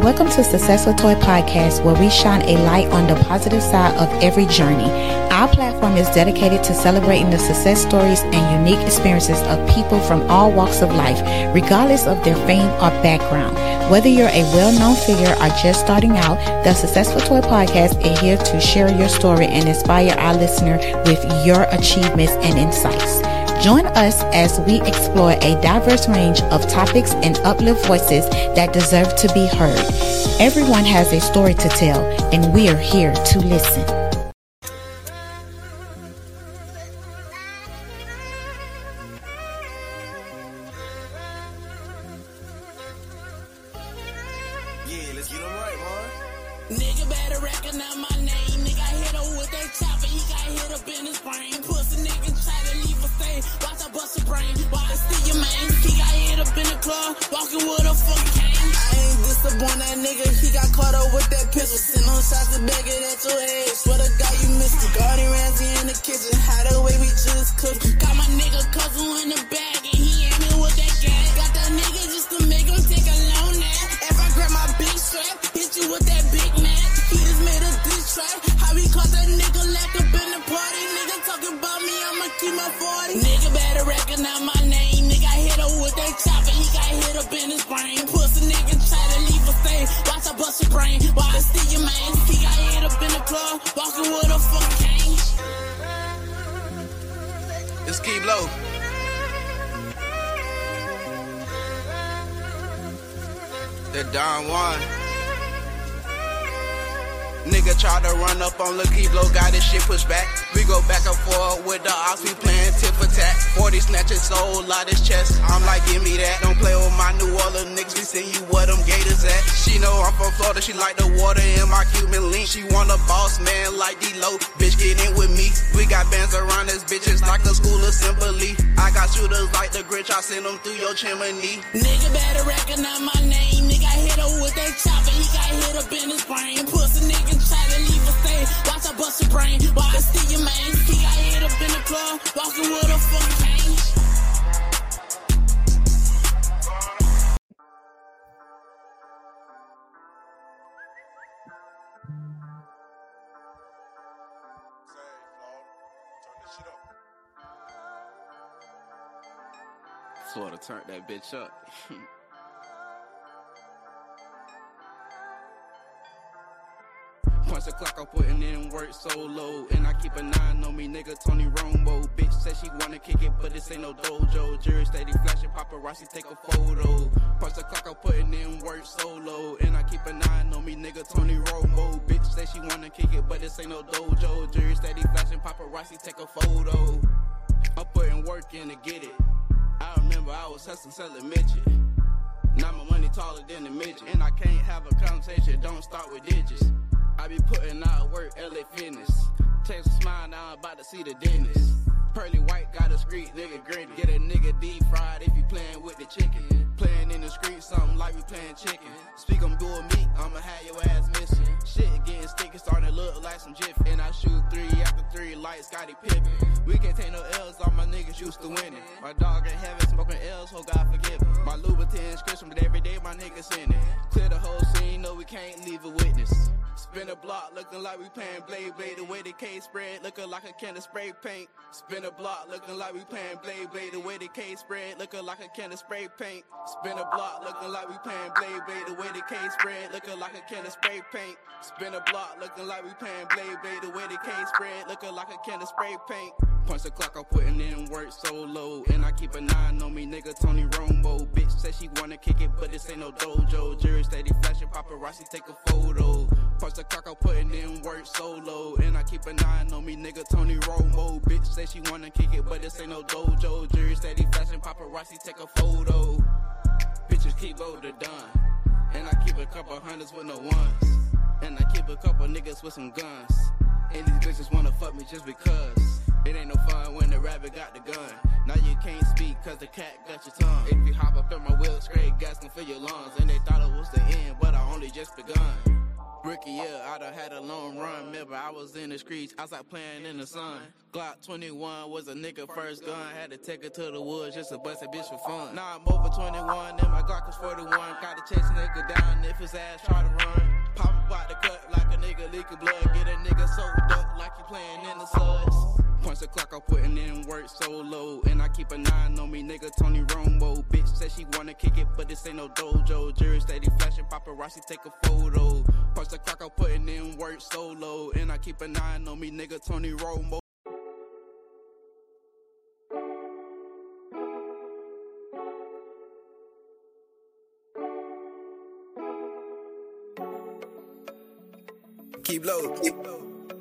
Welcome to Successful Toy Podcast, where we shine a light on the positive side of every journey. Our platform is dedicated to celebrating the success stories and unique experiences of people from all walks of life, regardless of their fame or background. Whether you're a well-known figure or just starting out, the Successful Toy Podcast is here to share your story and inspire our listener with your achievements and insights. Join us as we explore a diverse range of topics and uplift voices that deserve to be heard. Everyone has a story to tell, and we are here to listen. Yeah, let's get 'em right, man. Nigga better recognize my name. Nigga hit her with that chopper, he got hit up in his brain. Pussy nigga try to leave a stain. Watch I bust a brain. Why I steal your man? He got hit up in the club, walking with a fucking cane. I ain't disappointed that nigga, he got caught up with that pistol. Send on shots to beg it at your head. Swear to God you missed it. Gordon Ramsay in the kitchen, how the way we just cooked. Got my nigga cousin in the bag and he ain't me with that gas. Got that nigga just to make him take a loan now. If I grab my big strap, hit you with that big man. He just made a diss track. How he caught that nigga lack up in the party. Nigga talking about me, I'ma keep my 40. Nigga better recognize my name. Nigga hit her with that chopper, he got hit up in his brain. Pussy nigga try to leave a stain. Watch I bust a brain. Why I steal your man? He got hit up in the club, walking with a fucking cane. Let's keep low. The Don Juan. Nigga try to run up on Lil Keeblo, got his shit pushed back. We go back and forth with the ops, we playing tip for tat. 40 snatches, soul out his chest. I'm like, give me that. Don't play with my New Orleans niggas, we send you where them gators at. She know I'm from Florida, she like the water in my Cuban link. She want a boss man like D-Lo, bitch get in with me. We got bands around us bitches like a school assembly. I got shooters like the Grinch, I send them through your chimney. Nigga better recognize my name. Nigga hit her with that chopper, he got hit up in his brain. Pussy nigga try to leave a stain. Watch I bust a brain. Why I steal your man? He got hit up in the club, walking with a fucking cane. Florida turned that bitch up. Punch the clock, I'm putting in work so low. And I keep a 9 on me, nigga, Tony Romo. Bitch said she wanna kick it, but this ain't no dojo. Jury steady flashing, paparazzi take a photo. Punch the clock, I'm putting in work so low. And I keep a 9 on me, nigga, Tony Romo. Bitch said she wanna kick it, but this ain't no dojo. Jury steady flashing, paparazzi take a photo. I'm putting work in to get it. I remember I was hustling, selling midget. Now my money taller than the midget. And I can't have a conversation, don't start with digits. I be putting out work, LA Fitness. Text a smile, now I'm about to see the dentist. Pearly white, got a street nigga gritty. Get a nigga deep fried if you playing with the chicken. Playing in the street, something like we playing chicken. Speak on dual meat, I'ma have your ass missing. Shit getting sticky, starting to look like some jiffy. And I shoot 3 after 3 like Scottie Pippen. We can't take no L's, all my niggas used to winning. My dog in heaven smoking L's, so God forgive him. My Louboutin inscription, but every day my niggas in it. Clear the whole scene, no we can't leave a witness. Spin a block, looking like we playing Blade. The way the case spread, looking like a can of spray paint. Spin a block, looking like we playing Blade. The way the case spread, looking like a can of spray paint. Spin a block, looking like we playing Blade. The way the case spread, looking like a can of spray paint. Spin a block, looking like we playing Blade. The way the case spread, looking like a can of spray paint. Punch the clock, I'm putting in work so low. And I keep a 9 on me, nigga, Tony Romo. Bitch said she wanna kick it, but this ain't no dojo. Jury steady flashing, paparazzi take a photo. Punch the clock, I'm putting in work so low. And I keep a 9 on me, nigga, Tony Romo. Bitch said she wanna kick it, but this ain't no dojo. Jury steady flashing, paparazzi take a photo. Bitches keep loaded done. And I keep a couple hundreds with no ones. And I keep a couple niggas with some guns. And these bitches wanna fuck me just because. It ain't no fun when the rabbit got the gun. Now you can't speak cause the cat got your tongue. If you hop up in my wheel, straight gas gon' fill your lungs. And they thought it was the end, but I only just begun. Rookie, yeah, I done had a long run. Remember, I was in the streets, outside playing in the sun. Glock 21 was a nigga first gun. Had to take it to the woods just to bust a bitch for fun. Now I'm over 21, and my Glock is 41. Gotta chase a nigga down if his ass try to run. Pop about the cut like a nigga leaking blood. Get a nigga soaked up like he playing in the suds. Punch the clock, I'm putting in work so low. And I keep a 9 on me, nigga Tony Romo. Bitch said she wanna kick it, but this ain't no dojo. Jury steady flashing, paparazzi take a photo. Punch the clock, I'm putting in work so low. And I keep a 9 on me, nigga Tony Romo. Keep low, keep low.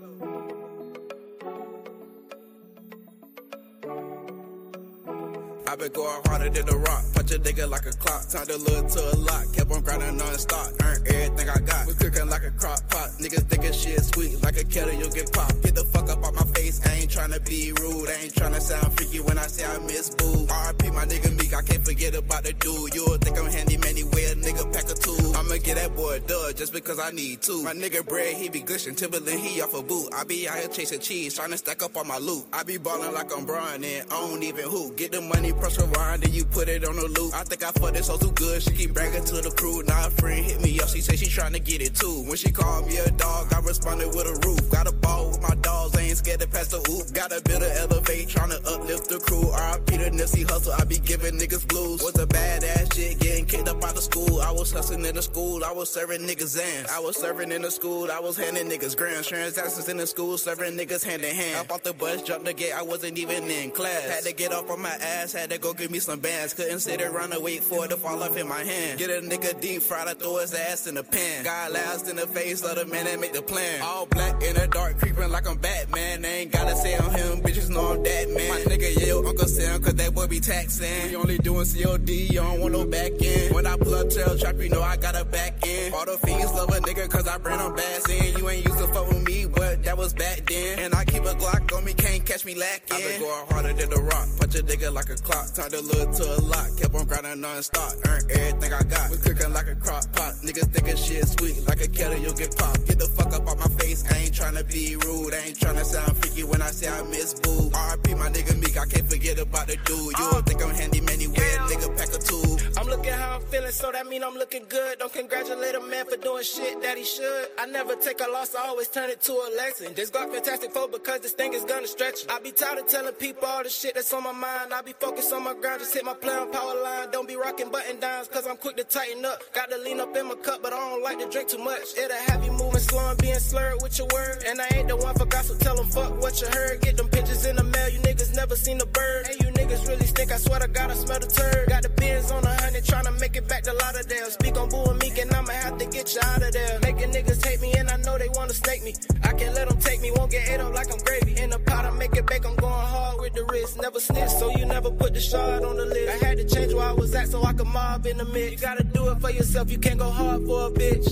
I been going harder than the rock. Punch a nigga like a clock. Time to look to a lot. Kept on grinding non-stop. Earned everything I got. We cooking like a crock pot. Niggas thinking shit sweet. Like a kettle, you'll get popped. Get the fuck up on my face. I ain't tryna be rude. I ain't tryna sound freaky when I say I miss boo. RP my nigga Meek. I can't forget about the dude. You'll think I'm handyman anyway. A nigga pack a tool. I'ma get that boy a dud just because I need to. My nigga bread, he be gushing. Timberland, he off a boot. I be out here chasing cheese. Tryna stack up on my loot. I be ballin' like I'm Brian and I don't even hoop. Get the money, press rewind, then you put it on the loop. I think I fucked this hoe too good. She keep bragging to the crew. Now a friend hit me up. She say she tryna get it too. When she called me a dog, I responded with a roof. Got a ball with my dogs. I ain't scared to pass the hoop. Gotta build an elevate. Tryna uplift the crew. RIP the Nipsey Hustle. I be giving niggas blues. Was a badass shit. Getting kicked up out of school. I was hustling in the school. I was serving niggas ants. I was serving in the school. I was handing niggas grants. Transactions in the school. Serving niggas hand in hand. Up off the bus, jumped the gate. I wasn't even in class. Had to get off on my ass. Had to go give me some bands. Couldn't sit around and wait for it to fall off in my hand. Get a nigga deep fried. I throw his ass in the pan. God last in the face of the man that make the plan. All black in the dark. Creeping like I'm Batman. They ain't gotta say on him. Bitches know I'm that man. My nigga yell Uncle Sam. Cause that boy be taxing. We only doing COD. You don't want no back end. When I pull up trail trap, you know I got a back end. All the fiends love a nigga cause I bring them back in. You ain't used to fuck with me, but that was back then. And I keep a Glock on me, can't catch me lacking. I been going harder than the rock. Punch a nigga like a clock. Time to look to a lot. Kept on grinding non-stop. Earned everything I got. We cooking like a crock pot. Niggas thinking shit sweet. Like a kettle, you'll get popped. Get the fuck up on my face. I ain't tryna be rude. I ain't tryna sound freaky when I say I miss boo. RP my nigga Meek. I can't forget about the dude. You don't think I'm handyman anyway. Nigga pack a tool. I'm looking how I'm feeling, so that mean I'm looking good. Don't congratulate a man for doing shit that he should. I never take a loss, I always turn it to a lesson. This Glock fantastic for because this thing is gonna stretch you. I be tired of telling people all the shit that's on my mind. I be focused on my grind, just hit my play on power line. Don't be rocking button downs, cause I'm quick to tighten up. Got to lean up in my cup, but I don't like to drink too much. It'll have you moving slow and being slurred with your word. And I ain't the one for gossip, tell them fuck what you heard. Get them pictures in the mail, you niggas never seen a bird. And you niggas really stink, I swear to God I smell the turd. Got the Benz on 100, tryna make it back to Lauderdale. Speak on Boo and Meek and I'ma have to get you out of there. Making niggas hate me and I know they wanna snake me. I can't let them take me, won't get ate up like I'm gravy. In the pot I make it bake, I'm going hard with the wrist. Never snitch, so you never put the shard on the list. I had to change where I was at so I could mob in the mix. You gotta do it for yourself, you can't go hard for a bitch.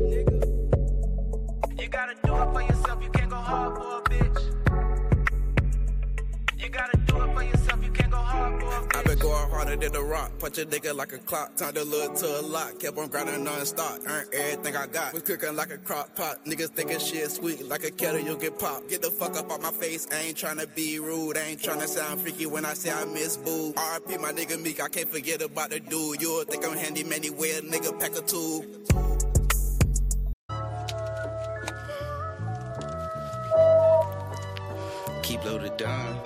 Nigga. You gotta do it for yourself, you can't go hard for a bitch. You gotta do it for yourself, you can't go hard for a bitch. I been going harder than the rock. Punch a nigga like a clock. Time to look to a lot. Kept on grinding non-stop. Earned everything I got. Was cooking like a crock pot. Niggas thinking shit sweet. Like a kettle, you'll get popped. Get the fuck up on my face. I ain't tryna be rude. I ain't tryna sound freaky when I say I miss boo. RIP my nigga Meek. I can't forget about the dude. You'll think I'm handyman anyway. A nigga pack a tool. Keep loaded down.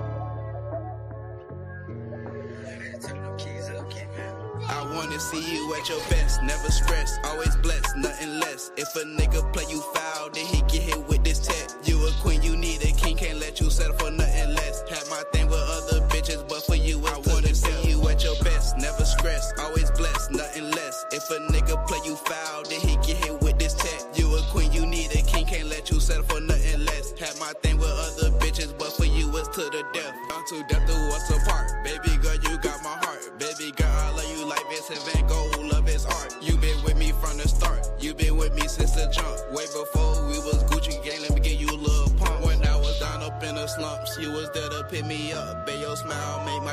I wanna see you at your best, never stress, always blessed, nothing less. If a nigga play you foul, then he get hit with this tech. You a queen, you need a king, can't let you settle for nothing less. Had my thing with other bitches, but for you, I wanna see you at your best, never stress, always blessed, nothing less. If a nigga play you foul, then he get hit with this tech. You a queen, you need a king, can't let you settle for nothing less. Had my thing with other bitches, but for you, it's to the death. I'm to death do us apart. Baby girl, you got my heart. Baby girl, I love you like Vincent Van Gogh, love his art. You been with me from the start. You been with me since the jump. Way before we was Gucci gang, let me give you a little pump. When I was down up in the slumps, you was there to pick me up. Babe, your smile made my day, I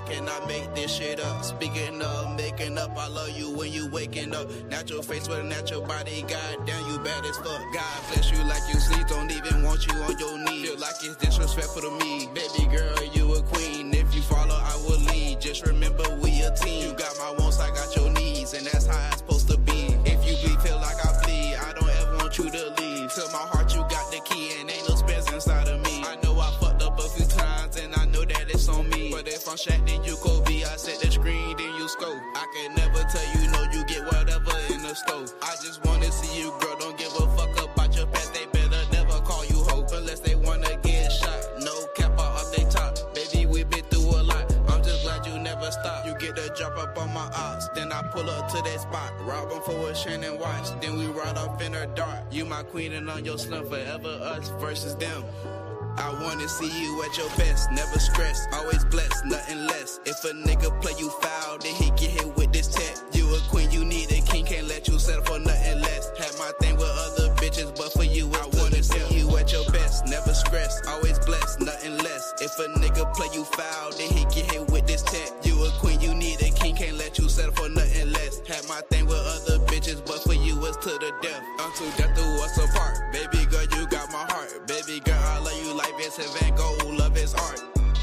cannot make this shit up. Speaking of making up, I love you when you waking up. Natural face with a natural body, goddamn you bad as fuck. God bless you like you sleep, don't even want you on your knees. Feel like it's disrespectful to me. Baby girl, you a queen. If you follow, I will lead. Just remember we a team. You got my wants, I got your needs, and that's how it's supposed to be. If you bleed, feel like I bleed, I don't ever want you to leave. To my heart, you got the key, and ain't no space inside of me. I know I fucked up a few times, and I know that it's on me. But if I'm Shaq, then you Kobe. I set the screen, then you scope. I can never tell you no, you get whatever in the stove. I just wanna see you, girl, don't give a fuck about your past. They better never call you hope unless they wanna get shot. No cap off they top, baby, we been through a lot. I'm just glad you never stop. You get the drop up on my ops, then I pull up to that spot. Rob them for a Shannon watch, then we ride off in the dark. You my queen and on your slim, forever us versus them. I wanna see you at your best, never stressed, always blessed, nothing less. If a nigga play you foul, then he get hit with this tech. You a queen, you need a king, can't let you settle for nothing less. Had my thing with other bitches, but for you, I wanna see you at your best, never stressed, always blessed, nothing less. If a nigga play you foul, then he get hit with this tech. You a queen, you need a king, can't let you settle for nothing less. Had my thing with other bitches, but for you, it's to the death. Until death do us apart. Baby girl, you got my heart. Baby girl, I love you like Vincent Van Gogh, love his art.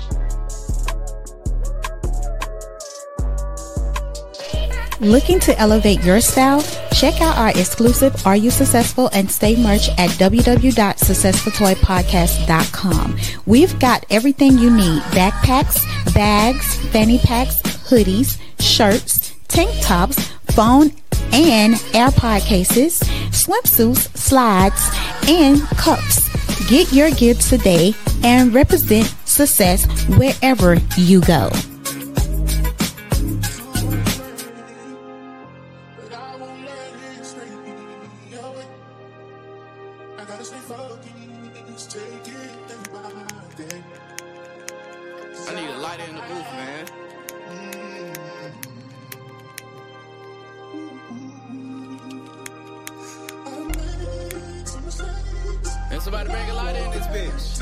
Looking to elevate your style? Check out our exclusive Are You Successful and Stay merch at www.successfultoypodcast.com. We've got everything you need: backpacks, bags, fanny packs, hoodies, shirts, tank tops, phone and AirPod cases, swimsuits, slides, and cups. Get your gifts today and represent success wherever you go. I need a lighter in the booth, man. And somebody bring a lighter in this bitch.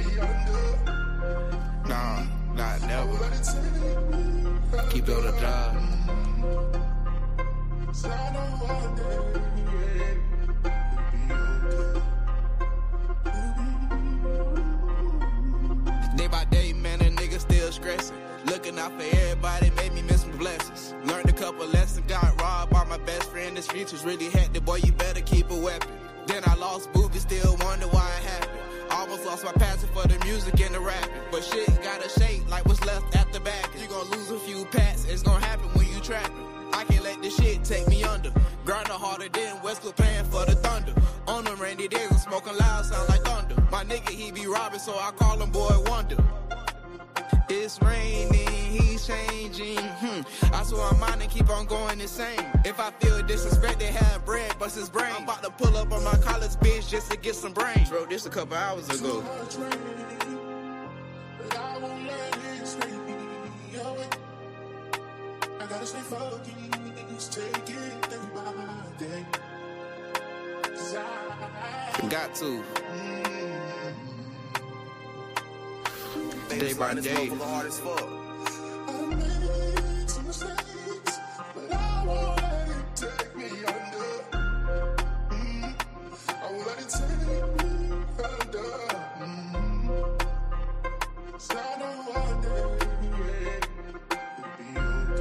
Nah, never. Keep it on the job. Day by day, man, a nigga still stressing. Looking out for everybody, made me miss some blessings. Learned a couple lessons, got robbed by my best friend. This future's really hectic, boy, you better keep a weapon. Then I lost booby, still wonder why it happened. Almost lost my passion for the music and the rapping. But shit gotta shake like what's left after back. You gon' lose a few pats, it's gon' happen when you trapping. I can't let this shit take me under. Grinding harder than Westwood playing for the Thunder. On them rainy days, I'm smoking loud, sound like thunder. My nigga, he be robbing, so I call him Boy Wonder. It's raining, he's changing. I swear I'm mine and keep on going insane. If I feel disrespect, they have bread, bust his brain. I'm about to pull up on my college bitch just to get some brains. Wrote this a couple hours ago. I gotta stay focused, take it day by day. Got to. Day by day. Hard as fuck. I made some mistakes, but I won't let it take me under. I won't let it take me under. So I know one day it'll be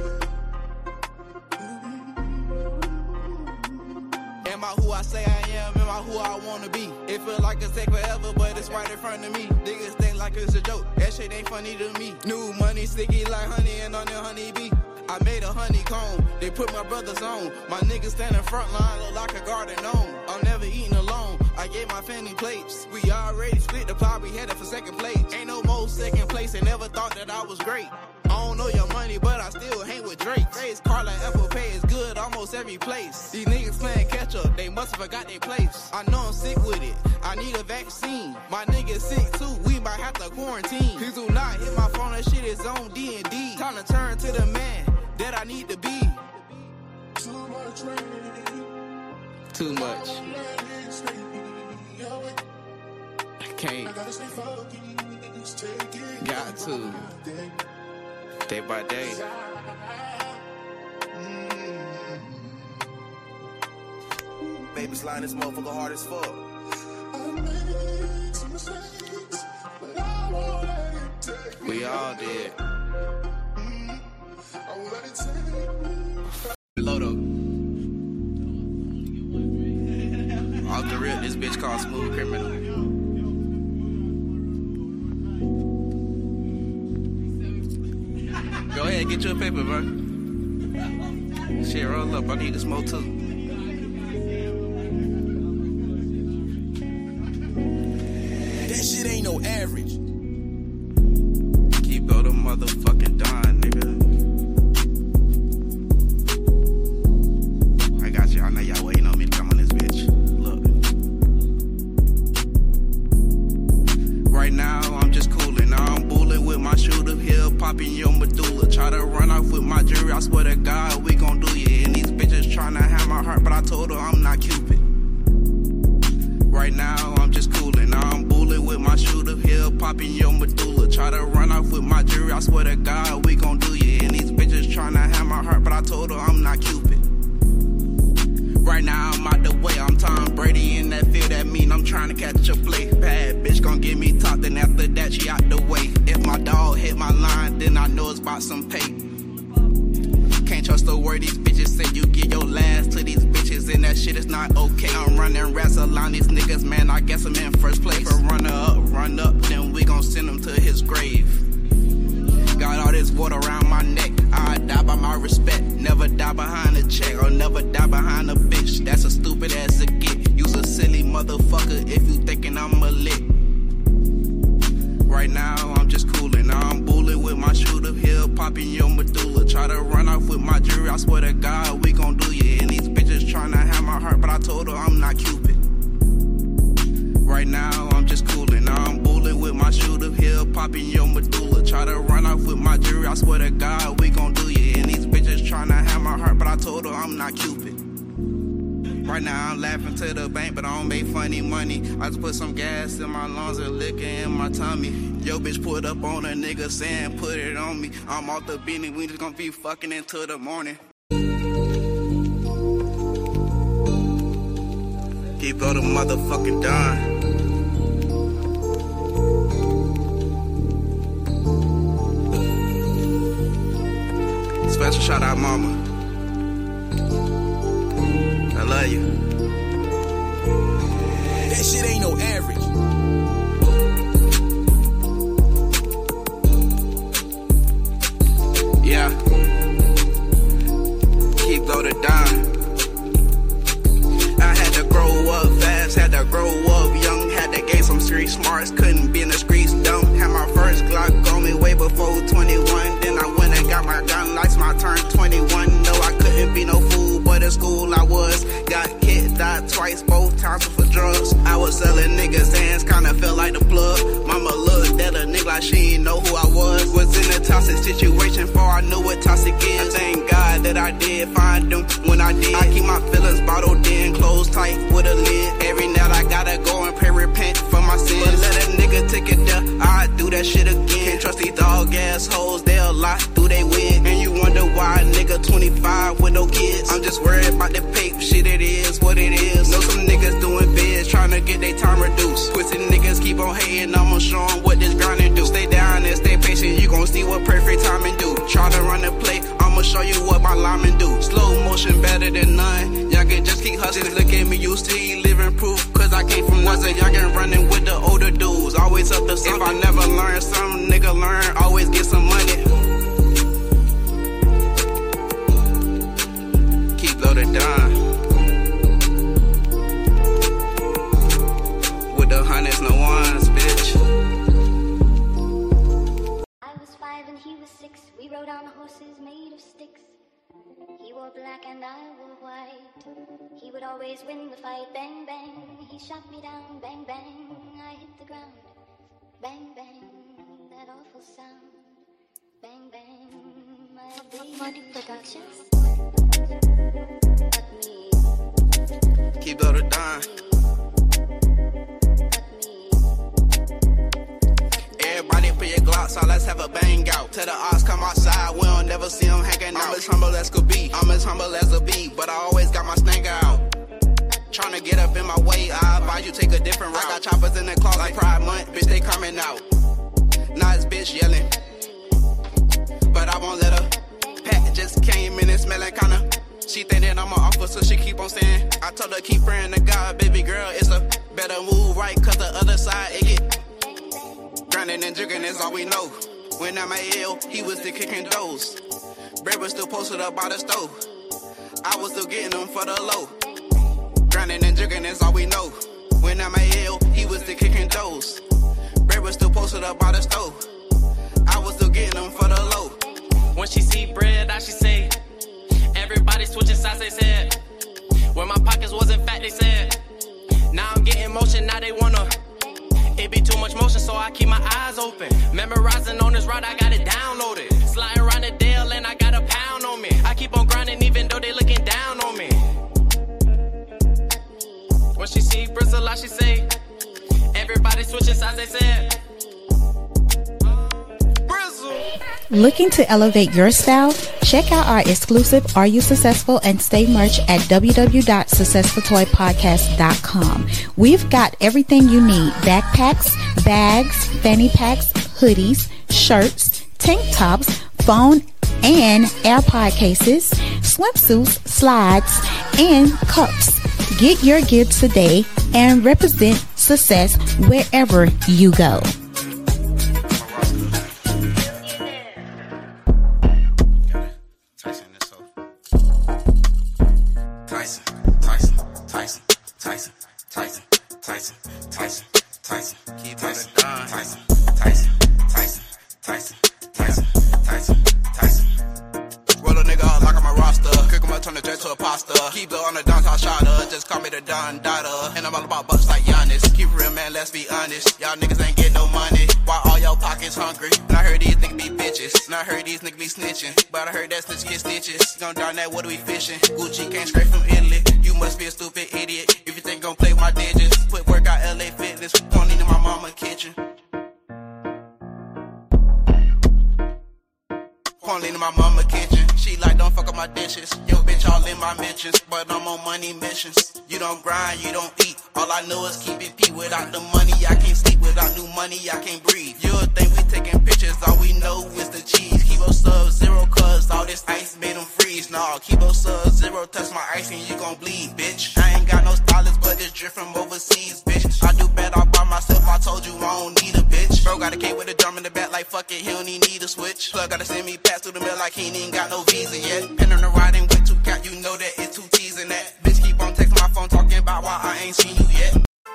okay. Am I who I say I am? Am I who I wanna be? It feel like it's take forever, but it's right in front of me. Niggas think like it's a joke, that shit ain't funny to me. New money sticky like honey and on the honey bee. I made a honeycomb, they put my brothers on. My niggas standing front line, look like a garden gnome. I'm never eating alone, I gave my family plates. We already split the pie, we headed for second place. Ain't no more second place, they never thought that I was great. I don't know your money, but I still hang with Drake. Face car like Apple Pay is good almost every place. These niggas playing catch up, they must have forgot their place. I know I'm sick with it, I need a vaccine. My niggas sick too, we might have to quarantine. Please do not hit my phone, that shit is on D&D. Time to turn to the man that I need to be. Too much rain. Too much. I can't. Got to. Day by day. Baby slide this motherfucker hard as fuck. We all did. Lodo. Off the rip, this bitch called Smooth Criminal. Go ahead, get you a paper, bro. Shit, roll up. I need to smoke too. That shit ain't no average. Keep go to motherfucking Don, nigga. I got you. I know y'all waiting on me to come on this bitch. Look. Right now, I'm just coolin'. I'm bullin' with my shooter here, popping your medulla. Try to run off with my jury. I swear to God, we gon' do you. And these bitches tryna have my heart, but I told her I'm not Cupid. Right now, I'm just coolin'. I'm bullin' with my shooter here, popping your medulla. Try to run off with my jury. I swear to God, we gon' do you. And these bitches tryna have my heart, but I told her I'm not Cupid. Right now, I'm out the way. I'm Tom Brady in that field. That mean I'm trying to catch a play. Bad bitch gon' give me top, then after that, she out the way. If my dog hit my line, then I know it's about some pay. Can't trust the word these bitches say. You give your last to these bitches, and that shit is not okay. I'm running rats around these niggas, man. I guess I'm in first place. If a run up, then we gon' send him to his grave. Got all this water around my neck. I die by my respect. Never die behind a check or never die behind a bitch. That's a stupid ass to get. You's a silly motherfucker if you thinking I'm a lick. Right now, I'm just coolin'. I'm bullin' with my shooter here, popping your medulla. Try to run off with my jury. I swear to God, we gon' do you. And these bitches tryna have my heart, but I told her I'm not Cupid. Right now, I'm just coolin'. I'm bullin' with my shooter here, popping your medulla. Try to run off with my jury. I swear to God, we gon' do you. And these bitches tryna have my heart, but I told her I'm not Cupid. Right now, I'm laughing to the bank, but I don't make funny money. I just put some gas in my lungs and liquor in my tummy. Yo, bitch, put up on a nigga saying, put it on me. I'm off the beanie, we just gon' be fucking until the morning. Keep go to motherfucking Don. Special shout out, mama. I love you. That shit ain't no average. Yeah. Keep go to Don. I had to grow up fast, had to grow up young, had to gain some street smarts, couldn't be in the streets dumb. Had my first Glock on me way before 21. Then I went and got my gun lights, my turn 21. No, I couldn't be no fool, but in school I was. Got hit, died twice, both times for drugs. I was selling niggas' hands, kinda felt like the plug. Mama looked at a nigga like she didn't know who I was. Was in a toxic situation before I knew what toxic is. I thank God that I did find them when I did. I keep my feelings bottled in, closed tight with a lid. Every night I gotta go and pray, repent for my sins. But let a nigga take it there, I do that shit again. Can't trust these dog ass hoes, they'll lie through they wig. And you wonder why a nigga 25 with no kids. I'm just worried about the paper, shit it is what it is. Know some niggas doing bids, trying to get their time reduced. Twisted niggas keep on hating, I'ma show them what this grinding do. Stay down and stay patient, you gon' see what perfect timing do. Try to run the play, I'ma show you what my linemen do. Slow motion better than none, y'all can just keep hustling. Look at me, you see living proof, cause I came from nothing. Y'all can running with the older dudes, always up to something. If I never learn, some nigga learn, always get some money. Keep loaded down. With the hundreds, no ones, bitch. I was 5 and he was 6. We rode on horses made of sticks. He wore black and I wore white. He would always win the fight. Bang, bang, he shot me down. Bang, bang, I hit the ground. Bang, bang, that awful sound. Bang, bang, my baby Productions. Keep loaded down. Everybody put your Glocks outside, let's have a bang out. Tell the odds come outside, we don't never see them hanging out. I'm as humble as could be, I'm as humble as a bee, but I always got my snake out. Tryna get up in my way, I advise you take a different route. I got choppers in the closet like Pride Month, bitch, they coming out. Now this bitch yelling, but I won't let her. Pat just came in and smelling kinda. She think that I'm an officer, she keep on saying. I told her keep praying to God, baby girl, it's a better move right, cause the other side, it get grinding and jigging is all we know. When I'm ill, he was still kicking doors. Bread was still posted up by the stove. I was still getting them for the low. Grinding and jigging is all we know. When I'm ill, he was still kicking doors. Bread was still posted up by the stove. I was still getting them for the low. When she see bread, I she say, everybody switching sides, they said. When my pockets wasn't fat, they said. Now I'm getting motion, now they wanna. It be too much motion, so I keep my eyes open. Memorizing on this route, I got it downloaded. Sliding around the Dale and I got a pound on me. I keep on grinding even though they looking down on me. When she see Bristle, I she say, everybody switching sides, they said. Looking to elevate your style? Check out our exclusive Are You Successful and Stay merch at www.successfultoypodcast.com. We've got everything you need: backpacks, bags, fanny packs, hoodies, shirts, tank tops, phone and AirPod cases, swimsuits, slides, and cups. Get your gifts today and represent success wherever you go. Keep on the downtown shotter, just call me the Don Dada. And I'm all about bucks like Giannis. Keep real, man, let's be honest. Y'all niggas ain't get no money. Why all y'all pockets hungry? And I heard these niggas be bitches. And I heard these niggas be snitching. But I heard that snitch get stitches. Gonna darn that, what are we fishing? Gucci came straight from Italy. You must be a stupid idiot if you think gon' play with my digits. Put work out LA Fitness. Only in my mama kitchen. Only in my mama kitchen. She like, don't fuck up my dishes. Yo, bitch, all in my mentions. But I'm on money missions. You don't grind, you don't eat. All I know is keep it P. Without the money, I can't sleep. Without new money, I can't breathe. You'll think we taking pictures. All we know is the cheese. Kilo Sub-Zero, cause all this ice made them freeze. Nah, Kilo Sub-Zero, touch my ice and you gon' bleed, bitch. I ain't got no stylist, but it's drip from overseas, bitch. I do bad all by myself. I told you I don't need a bitch. Bro got a K with a drum in the back like fuck it, he don't even need a switch. Plug gotta send me past through the mail like he ain't even got no visa yet. Pen on the riding with 2 cat, you know that it's 2 T's in that. Bitch keep on texting my phone talking about why I ain't seen you yet.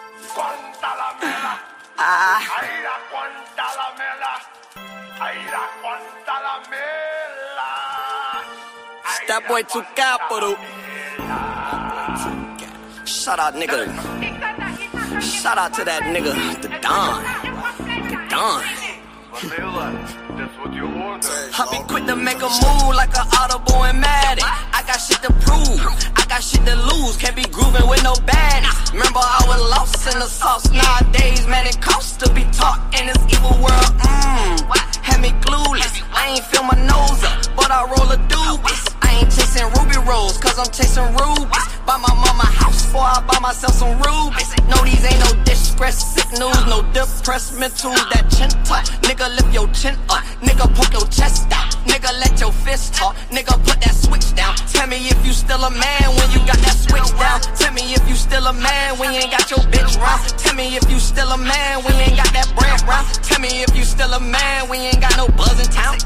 That boy too capital. Shout out, nigga. Shout out to that nigga, the Don. The Don. I be quick to make a move like an Audible and Madden. I got shit to prove, I got shit to lose. Can't be grooving with no baddies. Remember I was lost in the sauce. Nowadays, man, it costs to be taught in this evil world. Had me clueless. I ain't feel my nose up, but I roll a doobies. I ain't chasing Ruby Rose, cause I'm chasing rubies. Buy my mama house before I buy myself some rubies. No, these ain't no distress, sick news, no depressed mental. That chin tuck, nigga lift your chin up, nigga poke your chest out, nigga let your fist talk, nigga put that switch down. Tell me if you still a man when you got that switch down. Tell me if you still a man when you ain't got your bitch round. Tell me if you still a man when you ain't got that brand round. Tell me if you still a man when you ain't got no buzz in town.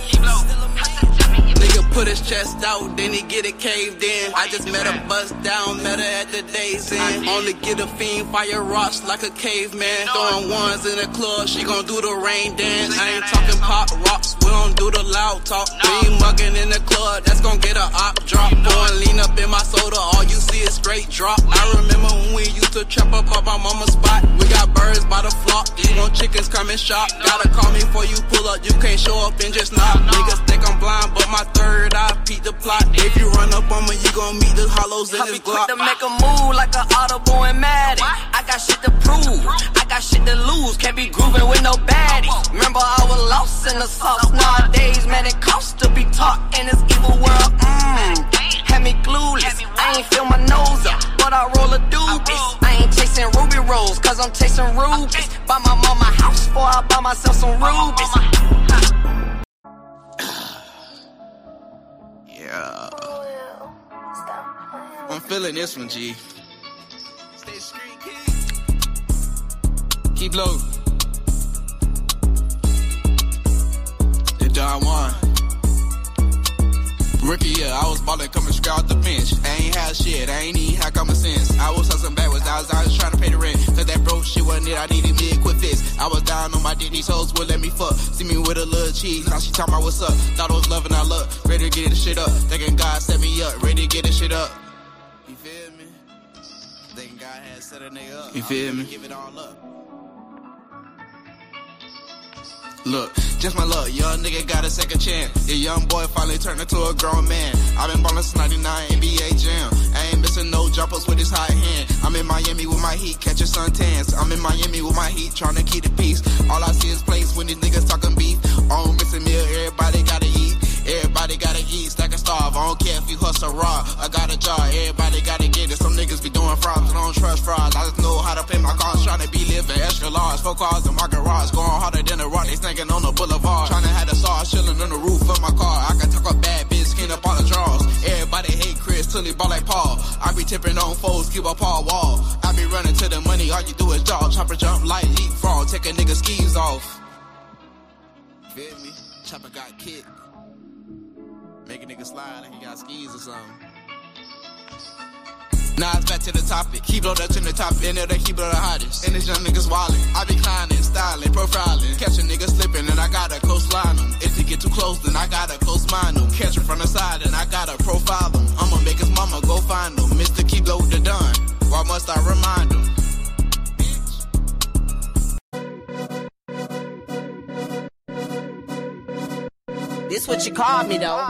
Nigga put his chest out, then he get it caved in. I just met a bust down, met her at the day's end. Only get a fiend, fire rocks like a caveman. Throwing ones in the club, she gon' do the rain dance. I ain't talking pop rocks, we don't do the loud talk. We ain't mugging in the club, that's gon' get a op drop. Pouring lean up in my soda, all you see is straight drop. I remember when we used to trap up my mama's spot. We got birds by the flock, you want chickens come and shop. Gotta call me before you pull up, you can't show up and just knock. Niggas think I'm blind, but my third eye peep the plot. If you run up on me, you gon' meet the hollows in this Glock. I be quick to make a move like an Audible and Madden. I got shit to prove, I I got shit to lose, can't be grooving with no baddies. Remember I was lost in the sauce. Nowadays, man, it costs to be taught in this evil world. Had me clueless, I ain't feel my nose up, but I roll a doobies. I ain't chasing ruby rolls, cause I'm chasing rubies. Buy my mama house before I buy myself some rubies. Yeah. I'm feeling this one, G. Stay street, kid. Keep low. The Don Juan. Rookie, yeah, I was ballin' coming straight out the bench. I ain't had shit, I ain't even had common sense. I was hustling backwards, I was trying to pay the rent. Cause that broke shit wasn't it, I needed me a quick fix. I was down on my dick, these hoes would let me fuck. See me with a little cheese, now she talking about what's up. Thought I was loving our luck, ready to get this shit up. Thinking God set me up, ready to get this shit up. You feel me? Thinking God had set a nigga up. You feel me? Give it all up. Look, just my luck, young nigga got a second chance. The young boy finally turned into a grown man. I've been ballin' since 99 NBA Jam. I ain't missing no jumpers with his high hand. I'm in Miami with my heat, catching suntans. I'm in Miami with my heat, trying to keep the peace. All I see is plates when these niggas talking beef. On missing meal, everybody gotta eat. Everybody gotta eat, stack and starve. I don't care if you hustle raw. I got a job, everybody gotta get it. Some niggas be doing frauds, I don't trust frauds. I just know how to pay my cars, trying to be living extra large. 4 cars in my garage, going harder than a rock. They snaking on the boulevard, trying to have the sauce chilling on the roof of my car. I can talk a bad bitch, skin up all the drawers. Everybody hate Chris till he ball like Paul. I be tipping on foes, keep up all wall. I be running to the money, all you do is jog. Chopper jump like leapfrog, take a nigga skis off. Feel me? Chopper got kicked. Make a nigga slide like he got skis or something. Now it's back to the topic. Keep low up to the top, and they keep low the hottest. And this young niggas wildin'. I be climbing, styling, profiling. Catch a nigga slipping, and I gotta close line him. If he get too close, then I gotta close mind him. Catch him from the side, and I gotta profile him. I'ma make his mama go find him. Mr. Keep low the done. Why must I remind him? This what you called me though.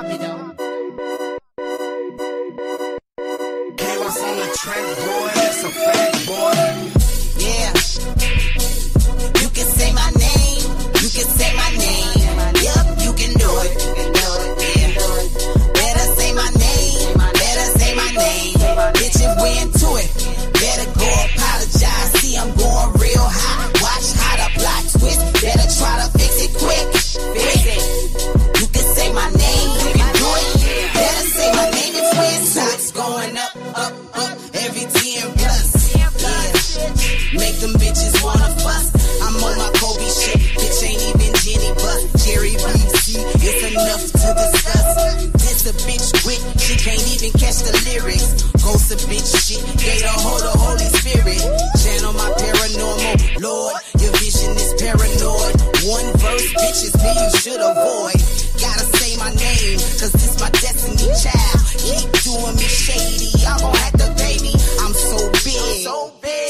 Came up on the track, boy, that's a fact, boy. Yeah. You can say my name. You can say my name. Yup, you can do it. Yeah. Better say my name. Better say my name. Bitch, if we into it, better go apologize. See, I'm going real high. Watch how the plot twist. Better try to fix it quick. Fix it. You can say my name. You can do it. Better say my name if we into it. Going up, up, up. Every 10 plus. Yeah. Make them bitches wanna fuss. I'm on my Kobe shit. Bitch ain't even Jenny, but Jerry BC. It's enough to discuss. This a bitch quick. She can't even catch the lyrics. Ghost a bitch shit. Gave her the Holy Spirit. Channel my paranormal. Lord, your vision is paranoid. One verse, bitches, me you should avoid. Gotta say my name, cause this my destiny child. Keep doing me shady, I'm gon' have to pay me. I'm so big, so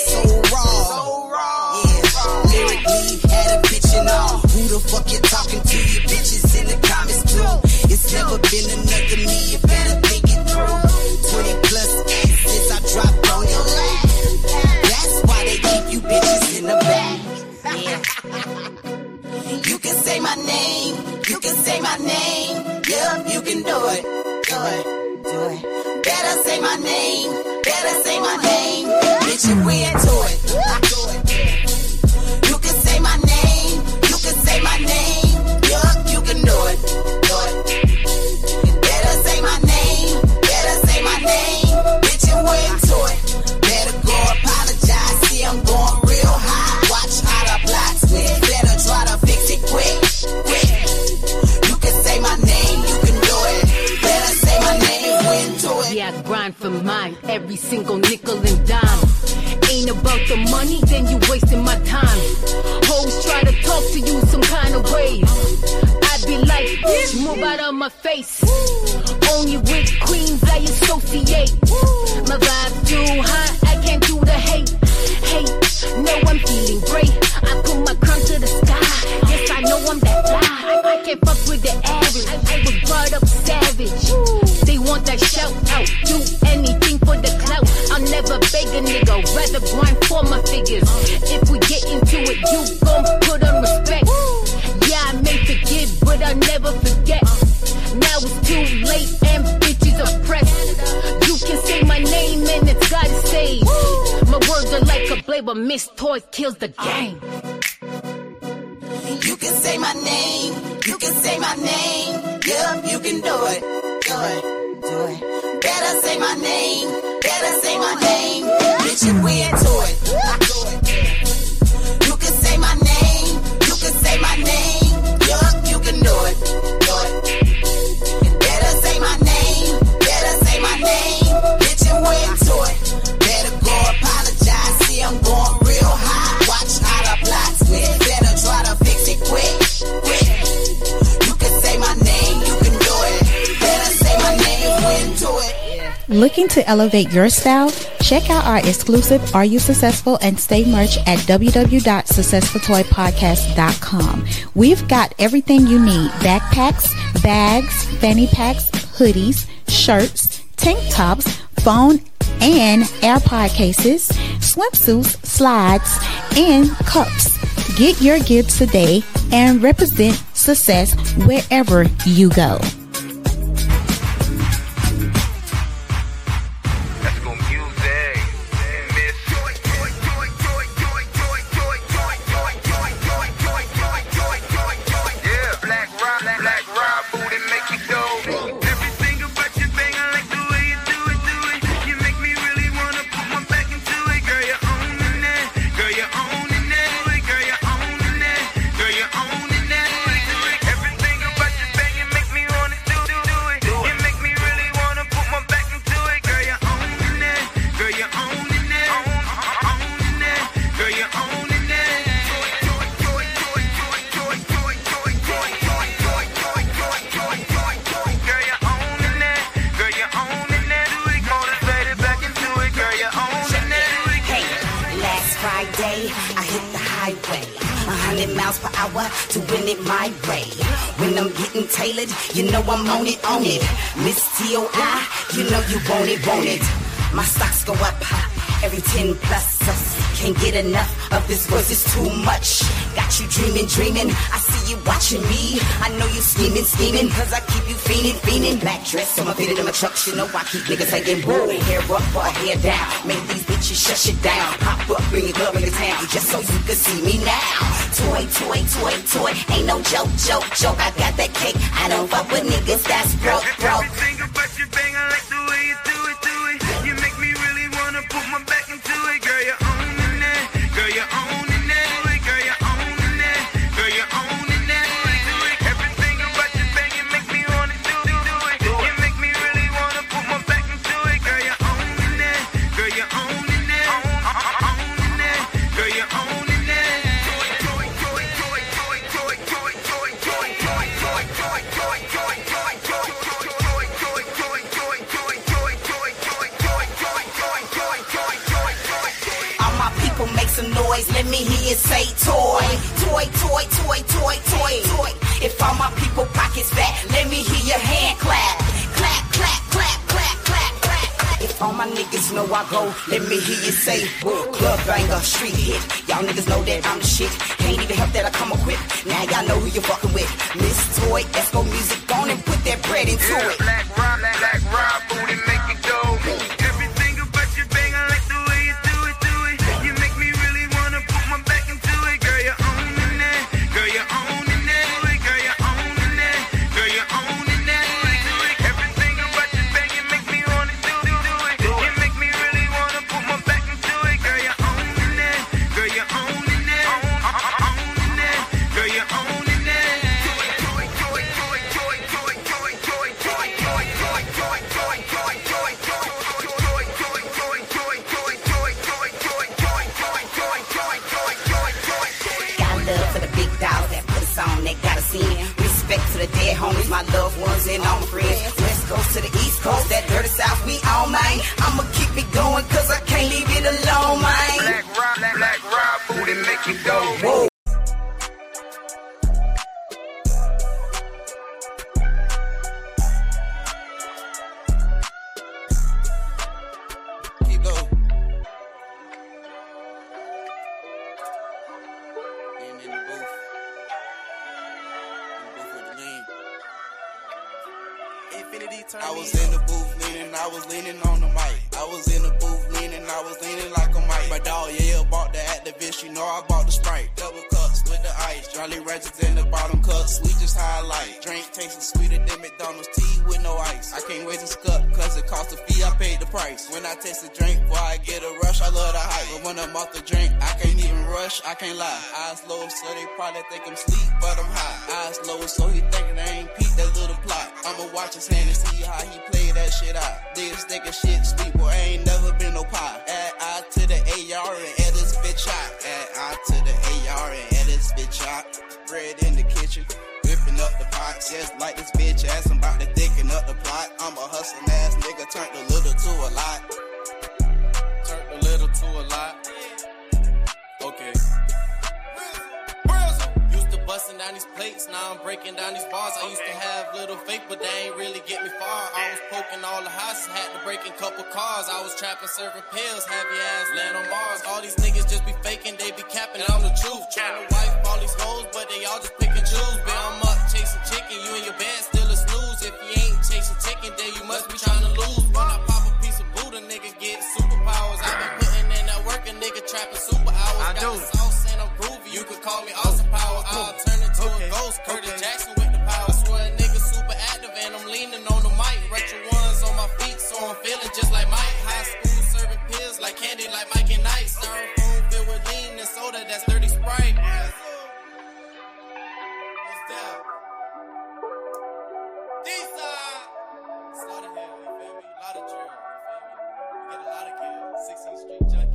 raw. Yeah, lyrically had a bitch and all. Who the fuck you talking to? You bitches in the comments too. It's never been another me, you better think it through. 20 plus since I dropped on your lap. That's why they keep you bitches in the back. Yeah. You can say my name, you can say my name. Yeah, you can do it. Do it. Better say my name, better say my name. Bitch, if we into it, you can say my name, you can say my name. Yup, you can do it, Better say my name, better say my name. Bitch, if we into it, better go apologize. See, I'm going real high. Watch how the plot twist. Better try to fix it quick. You can say my name, you can do it. Better say my name. Yeah, I grind for mine, every single nickel and dime. Ain't about the money, then you wasting my time. Hoes try to talk to you some kind of way. I be like, bitch, move out of my face. Only with queens I associate. My vibe too high, I can't do the hate. No, I'm feeling great. I put my crown to the sky. Yes, I know I'm that fly. I can't fuck with the average. I was brought up savage. They want that shout out. Do anything for the clout. I'll never beg a nigga. Rather grind for my figures. If we get into play, but Miss Toy kills the game. You can say my name, you can say my name. Yeah, you can do it, do it, do it. Better say my name, better say my name. Bitch, you we into it. You can say my name, you can say my name. Yeah, you can do it, do it. Better say my name, better say my name. Bitch, you we into it. Better go apologize, see I'm going real high. Watch how the plot twist, better try to fix it quick, quick. You can say my name, you can do it. Better say my name, we into it. Looking to elevate your style? Check out our exclusive Are You Successful and Stay merch at www.successfultoypodcast.com. We've got everything you need: backpacks, bags, fanny packs, hoodies, shirts, tank tops, phone and AirPod cases, swimsuits, slides, and cups. Get your gifts today and represent success wherever you go. To win it my way. When I'm getting tailored, you know I'm on it, on it. Miss T.O.I., you know you want it, want it. My stocks go up every 10 plus. Can't get enough of this voice, it's too much. Got you dreaming, dreaming. I see you watching me. I know you scheming, scheming. Cause I keep you fiending, fiending. Black dress on my feet in my trucks. You know I keep niggas saying, boy, hair up or hair down. Make these bitches shut it down. Pop up, bring your club into town. Just so you can see me now. Toy, toy, toy, toy. Ain't no joke, joke, joke. I got that cake. I don't fuck with niggas that's broke, broke. Everything about you bang, I like the way you do it, do it. You make me really wanna put my back into it. Girl, you're owning that. Girl, you're owning that. Girl, you're owning that. Girl, you're owning that. Everything about you bang, you make me wanna do it. You make me really wanna put my back into it. Girl, you're owning that. Girl, you're owning that. Owning that. Girl, you're owning that. Some noise, let me hear you say toy, toy, toy, toy, toy, toy, toy. If all my people pockets fat, let me hear your hand clap, clap, clap, clap, clap, clap, clap. If all my niggas know I go, let me hear you say club banger, street hit. Y'all niggas know that I'm the shit. Can't even help that I come up with. Now y'all know who you fucking with. Miss Toy, Esco music on and put that bread into it. Black rock, booty make it go. Everything about you bang, I like the way you do it, do it. You make me really wanna put my back into it. Girl, you're owning that. Girl, you're owning that. Girl, you're owning that. Girl, you're owning that. Everything about you bang, you make me wanna do it. You make me really wanna put my back into it. Girl, you're owning that. Girl, you're owning that. Owning that. Girl, you're owning that. Respect to the dead homies, my loved ones, and all my friends. West Coast to the East Coast, that dirty South, we all mine. I'ma keep it going, cause I can't leave it alone, man. Black rock, booty make it go. Whoa. I was in the booth leaning, I was leaning on the mic. I was in the booth leaning, I was leaning like a mic. My dog, yeah, bark. you know I bought the Sprite. Double cups with the ice. Jolly Ranchers in the bottom cup. Sweet just highlight. Drink tasting sweeter than McDonald's tea with no ice. I can't wait to scup, cause it cost a fee, I paid the price. When I taste a drink, before I get a rush, I love the hype. But when I'm off the drink, I can't even rush, I can't lie. Eyes low, so they probably think I'm sleep, but I'm high. Eyes low, so he thinking I ain't peep that little plot. I'ma watch his hand and see how he play that shit out. Niggas thinking shit sweet, boy, I ain't never been no pie. Add I to the AR and add this bitch out. Add I to the AR and add this bitch out. Bread in the kitchen, whipping up the pot. Just like this bitch ass, I'm about to thicken up the plot. I'm a hustling ass nigga, turned a little to a lot. Turned a little to a lot. Okay. Used to busting down these plates, now I'm breaking down these bars. I used to have little fake, but they ain't really get me far. I was poking all the houses, had to break in couple cars. I was trapping, serving pills, heavy ass, land on Mars. All these niggas just be faking, they be capping, and I'm the truth. Trying to wipe all these hoes, but they all just pick and choose. But I'm up chasing chicken, you in your bed still a snooze. If you ain't chasing chicken, then you must be trying to lose. When I pop a piece of Buddha, nigga get superpowers. I've been putting in that work, a nigga trapping super hours. I got the sauce and I'm groovy, you could call me awesome power. I'll turn into a ghost, Curtis Jackson with the power. I swear a nigga super active and I'm leaning on the mic. Retro ones on my feet, so I'm feeling just like Mike. High school serving pills like candy, like Mike and Ice. Styrofoam filled with lean and soda, that's 30 Sprite. What's that? D-side. Slaughter Hill, you feel me? A lot of drill, you feel me? We get a lot of kills. 16th Street Junkie.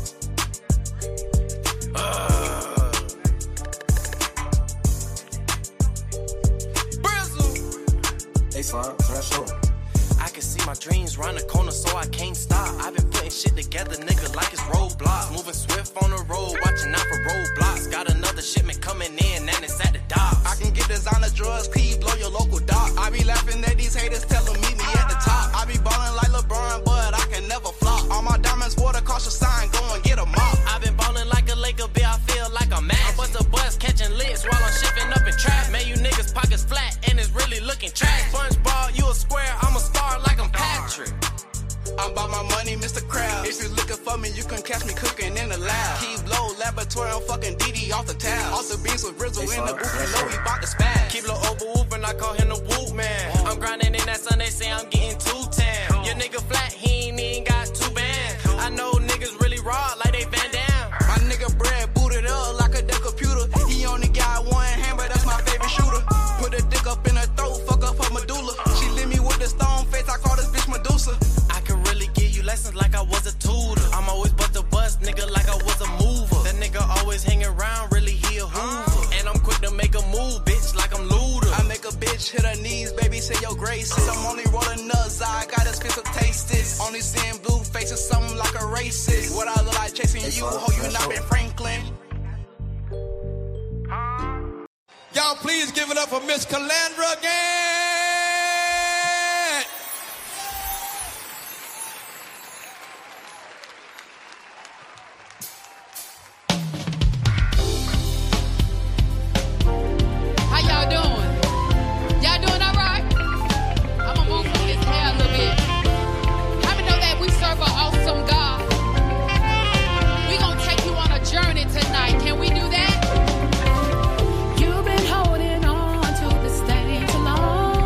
Hey, son, fresh up. I can see my dreams round the corner, so I can't stop. I've been putting shit together, nigga, like it's roadblocks. Moving swift on the road, watching out for roadblocks. Got another shipment coming in, and it's at the docks. I can get designer drugs, please blow your local dock. I be laughing at these haters, tell them meet me at the top. I be ballin' like LeBron, but I can never flop. All my diamonds, water, caution sign, go and get a mop. I've been ballin' like a Laker, bill, I feel like a man. I bust a bus, catching licks while I'm shipping up in trap. Man, you niggas pockets flat, and it's really looking trash. SpongeBob, you a square, I'm a star like I'm Patrick. I'm about my money, Mr. Krabs. If you looking for me, you can catch me cooking in the lab. Keep low, laboratory, I'm fucking DD off the tab. Off the beats with Rizzle in the booth, you know we bout to spaz. Keep low over whoop and I call him the whoop man. I'm grinding in that sun, they say I'm getting too tan. Your nigga flat, he ain't even got 2 bands. I know niggas really raw like they Van Damme. My nigga bread booted up like a Dell computer. He only got one hand, but that's my favorite shooter. Put a dick up in her throat, fuck up her medulla. She lit me with the stone face, I call this bitch Medusa. I can really give you lessons like I was a tutor. I'm always bust a bust, nigga, like I was a mover. That nigga always hang around, really he a hoover. And I'm quick to make a move, bitch, like I'm Luda. I make a bitch hit her knees, baby, say your graces. I'm only rolling nuts, I got a spit to taste this. Only seeing blue faces, something like a racist. What I look like chasing you, ho, you not been Franklin. Y'all please give it up for Miss Calandra again. How y'all doing? Y'all doing all right? I'm gonna move from this hair a little bit. How many know that we serve an awesome God? We gonna take you on a journey tonight. Can we do that? You've been holding on to this thing too long.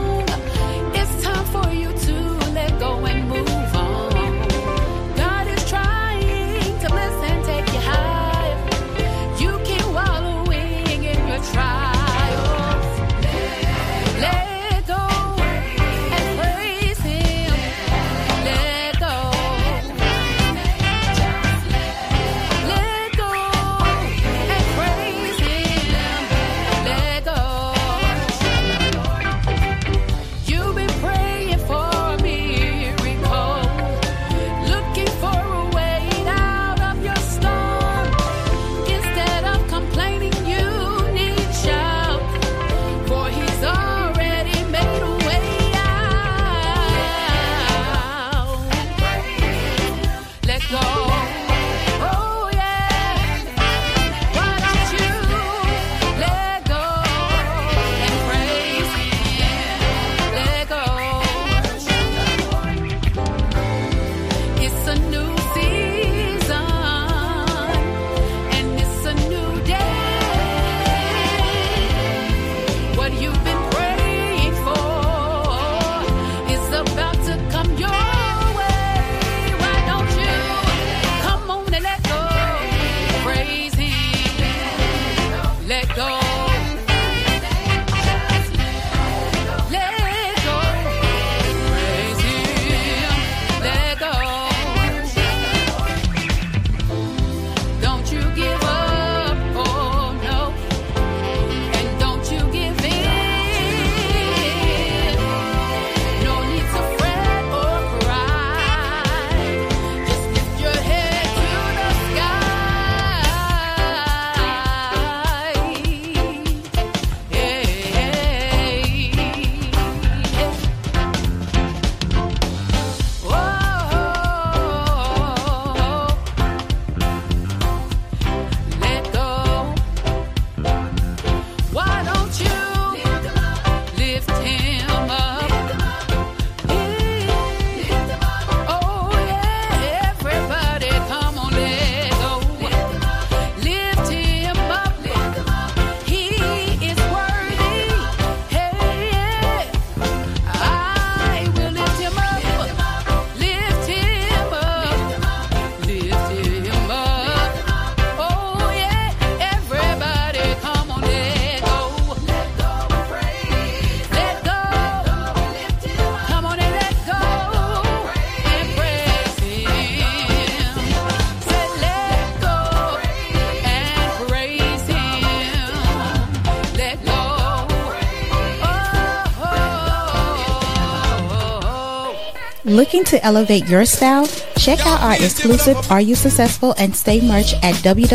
Looking to elevate your style? Check out our exclusive Are You Successful and Stay merch at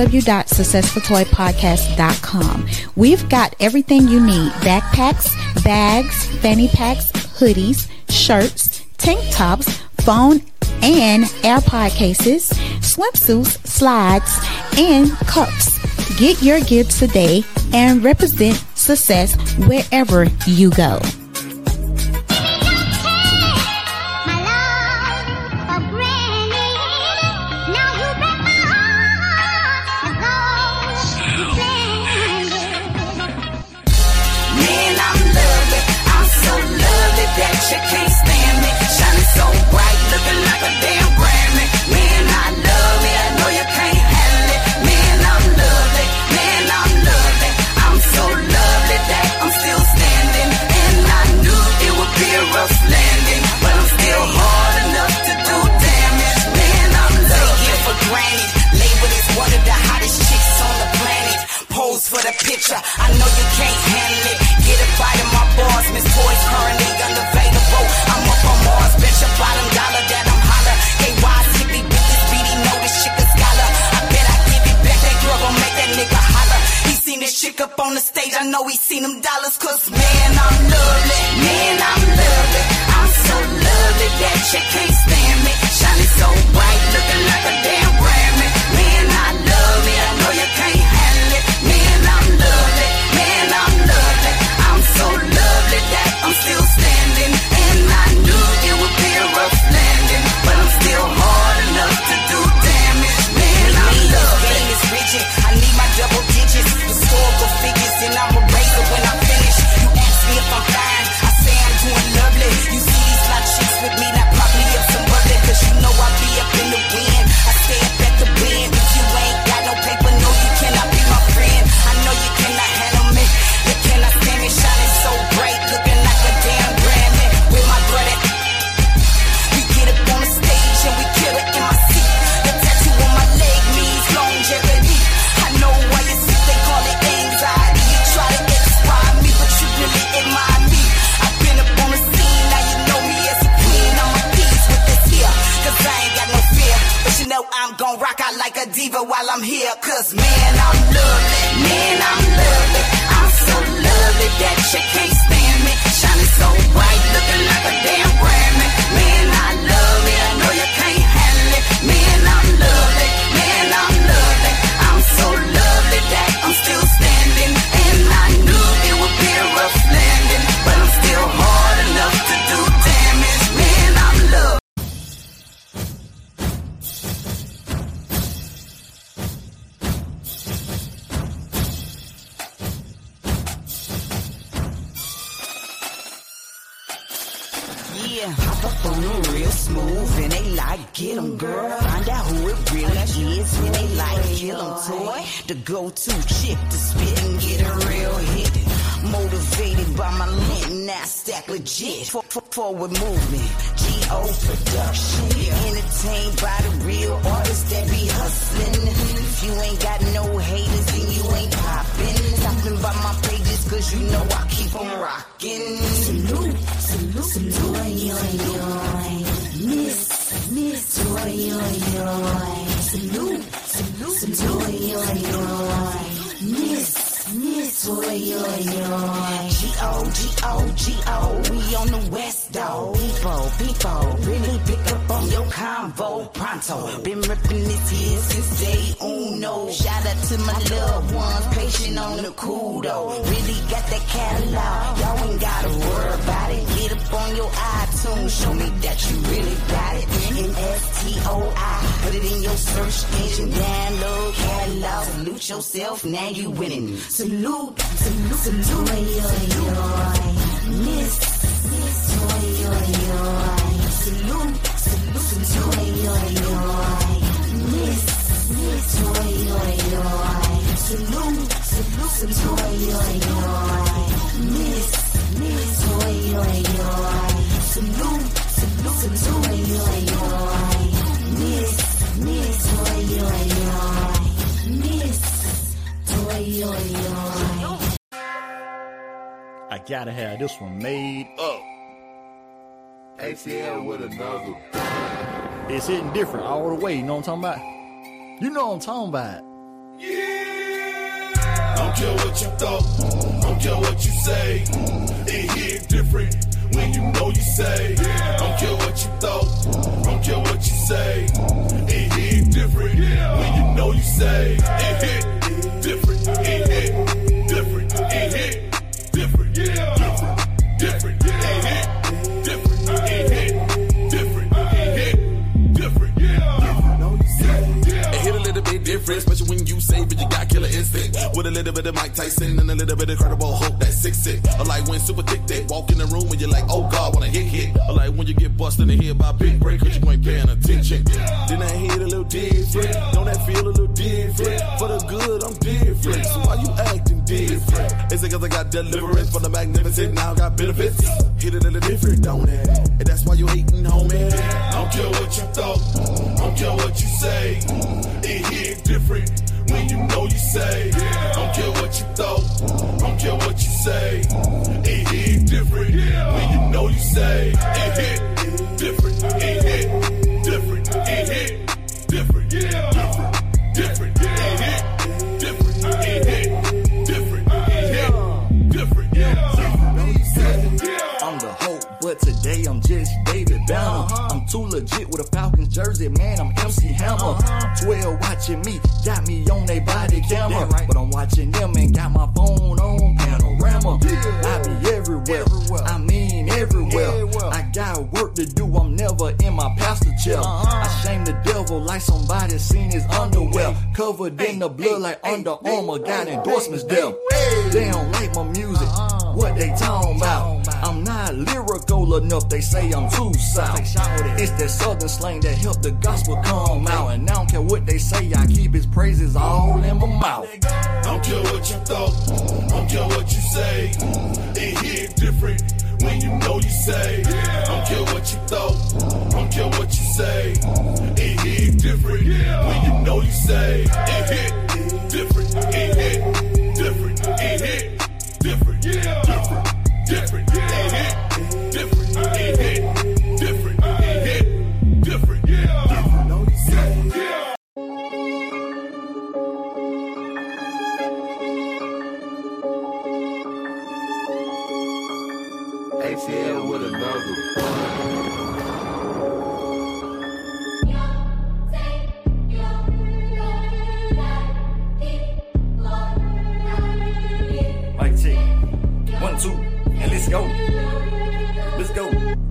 www.successfultoypodcast.com. We've got everything you need: backpacks, bags, fanny packs, hoodies, shirts, tank tops, phone and AirPod cases, swimsuits, slides, and cups. Get your gifts today and represent success wherever you go. You can't stand me, shining so bright, looking like a damn Grammy. Man, I love it, I know you can't handle it. Man, I'm lovely, man, I'm lovely. I'm so lovely that I'm still standing. And I knew it would be a rough landing, but I'm still hard enough to do damage. Man, I'm lovely. Take it for granted, labeled as one of the hottest chicks on the planet. Pose for the picture, I know you can't handle it. Get a bite of my bars, Miss Toys currently unavailable. I'm up on Mars, bet your bottom dollar that I'm holler. KY sickly with this beat, he know this chick a scholar. I bet I give it back, that girl gon' make that nigga holler. He seen this chick up on the stage, I know he seen them dollars. Cause man, I'm lovely, man, I'm lovely. I'm so lovely that you can't stand me. Shining so bright, looking like a damn Grammy. Man, I love me, I know you can't handle it. Man, I'm lovely, man, I'm lovely. I'm so lovely that I'm still standing. And I knew it would be a rough landing, but I'm still hard enough to do damage. Man, I'm lovely. Game is rigid, I need my double digits, historical figures, and I'ma raise it when I finish. You ask me if I'm fine, I say I'm doing lovely. You see these lot chicks with me, now pop me up some bubbly, cause you know I be up in the wind. I stay up at the bend. If you ain't got no paper, no, you cannot be my friend. I know you cannot handle me, you cannot stand me. Shining so bright, looking like a damn Grammy. With my brother, we get up on the stage and we kill it in my seat. The tattoo on my leg means longevity. I know why you sick, they call it anxiety. You try to inspire me, but you really admire me. I've been up on the scene, now you know me as a queen. I'm a piece with this here, cause I ain't got no fear. But you know I'm gon' rock out like a diva while I'm here. Cause man, I'm lovely, man, I'm lovely. I'm so lovely that you can't stand me. Shining so bright, looking like a damn Grammy. Man, I love me, I know you can't handle it. Man, I'm lovely, man, I'm lovely. I'm so lovely that I'm still standing. And I knew it would be a rough landing, but I'm still hard enough to do damage. Man, I'm lovely. Yeah, hop up on them real smooth, and they like, get 'em, girl. Find out who it really is, and they like, kill 'em, toy. The go-to chick to spit and get a real hit. Motivated by my lint, now stack legit. Forward movement, G.O. production. Entertained by the real artists that be hustling. If you ain't got no haters, then you ain't poppin'. Stopping by my pages, cause you know I keep 'em rockin'. Salute, salute, salute, Miss, toy, salute, salute, Miss, toy, G-O, we on the west, dawg. People, really pick up on your convo pronto. Been ripping this here since day uno. Shout out to my loved ones, patient on the cool though. Really got that catalog, y'all ain't gotta worry about it. Get up on your iTunes, show me that you really got it. M-S-T-O-I, put it in your search engine, download catalog. Salute yourself, now you winning. Salute, salute, salute, Miss, toy, salute, salute, salute, Miss, toy, salute, salute, salute, Miss, toy, salute, salute, salute, Miss, I gotta have this one made up. ATL with another. It's hitting different all the way, you know what I'm talking about? You know what I'm talking about. I don't care what you thought, I don't care what you say. It hit different when you know you say. I don't care what you thought, I don't care what you say. It hit different when you know you say. It hit different, it hit different, it hit different, different, different. It hit different, it hit different, it hit different, It hit a little bit different, especially when you say, but you got killer instinct. With a little bit of Mike Tyson and a little bit of Incredible Hulk, that's 6'6". Or like when super thick, they walk in the room and you're like, oh God, wanna hit. Or like when you get busted in the head by big break, cause you ain't paying attention. Then I hit a little different, don't that feel a little different? For the good, I'm different, so why you acting different? It's because I got deliverance from the magnificent, now I got benefits. Hit it a little different, don't it? And that's why you hating, homie. I don't care what you thought, I don't care what you say. It hit different when you know you say. I don't care what you thought, I don't care what you say. It hit different when you know you say. It hit different, it hit different, it hit different, different, different. It hit different, it hit different, it hit different, I'm the hope, but today I'm just David Banner. I'm too legit with a Falcons jersey, man, I'm MC Hammer. 12 watching me, got me on they body camera. But I'm watching them and got my phone on panorama. I be everywhere, I mean everywhere. I got work to do, I'm never in my pastor chair. I shame the devil like somebody seen his underwear. Covered in the blood like Under Armour, got endorsements there. They don't like my music, what they talking about? I'm not lyrical enough, they say I'm too south. It's that southern slang that helped the gospel come out. And I don't care what they say, I keep his praises all in my mouth. I don't care what you thought, I don't care what you say. It hit different when you know you say. I don't care what you thought, I don't care what you say. It hit different when you know you say. It hit different, it hit different, it hit different, different, different. It hit different, it hit different, it hit different, different. Know you say. ATL with another. Mic check. 1, 2, and let's go. Let's go.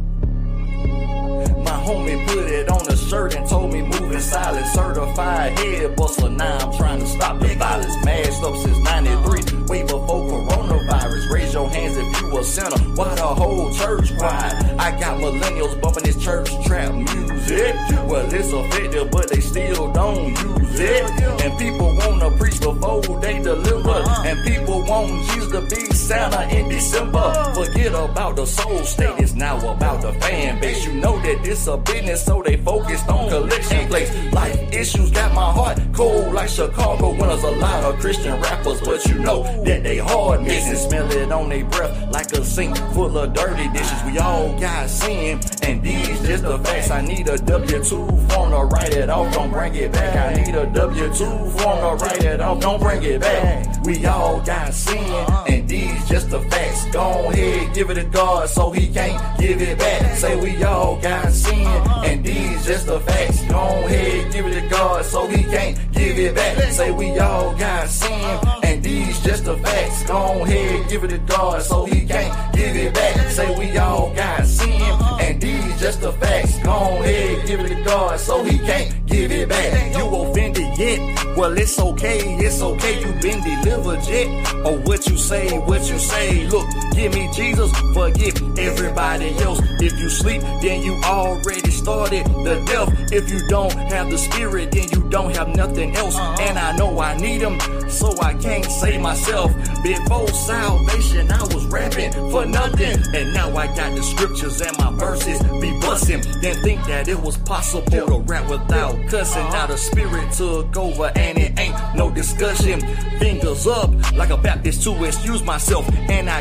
My homie put it on a shirt and told me move in silence. Certified head buster, now I'm trying to stop the violence. Masked up since 93, way before coronavirus. Raise your hands if you a sinner. Why the whole church quiet? I got millennials bumping this church trap music. Well, it's effective, but they still don't use it. And people wanna preach before they deliver. And people want Jesus to be Santa in December. Forget about the soul state, it's now about the fan base. You know that this a business, so they focused on collection plates. Life issues got my heart cold like Chicago winners. A lot of Christian rappers, but you know that they hard missing. Smell it on their breath like a sink full of dirty dishes. We all got sin, and these just the facts. I need a W-2 form to write it off, don't bring it back. I need a W-2 form to write it off, don't bring it back. We all got sin, and these just the facts. Go ahead, give it to God so he can't give it back. Say we all got sin, and these just the facts. Go ahead, give it to God so he can't give it back. Say we all got sin, and these just the facts. Go ahead, give it to God so he can't give it back. Say we all got sin, and these just the facts. Go ahead, give it to God so he can't give it back. You offended yet? Well, it's okay, you been delivered yet? Or what you say, look, give me Jesus, forgive everybody else. If you sleep, then you already started the death. If you don't have the spirit, then you don't have nothing else. And I know I need him, so I can't save myself. Before salvation, I was rapping for nothing. And now I got the scriptures and my verses be busting. Didn't think that it was possible to rap without cussing. Now the spirit took over and it ain't no discussion. Fingers up like a Baptist to excuse myself. And I can't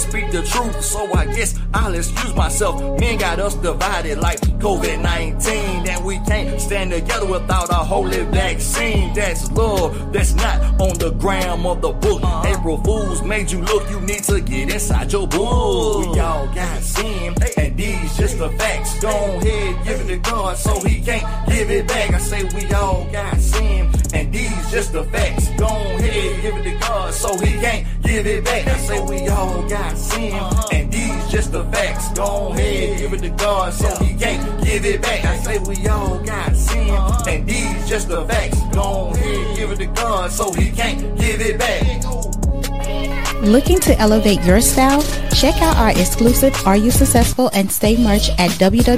speak the truth, so I guess I'll excuse myself. Men got us divided like COVID-19, that we can't stand together without a holy vaccine. That's love, that's not on the gram of the book. April Fools made you look, you need to get inside your book. We all got sin, and these just the facts. Go ahead, give it to God so he can't give it back. I say we all got sin, and these just the facts. Go ahead, give it to God so he can't give it back. I say we all got sin, and these just the facts. Go ahead, give it to God so he can't give it back. I say we all got sin, and these just the facts. Go ahead, give it to God so he can't give it back. Looking to elevate your style? Check out our exclusive Are You Successful and Stay merch at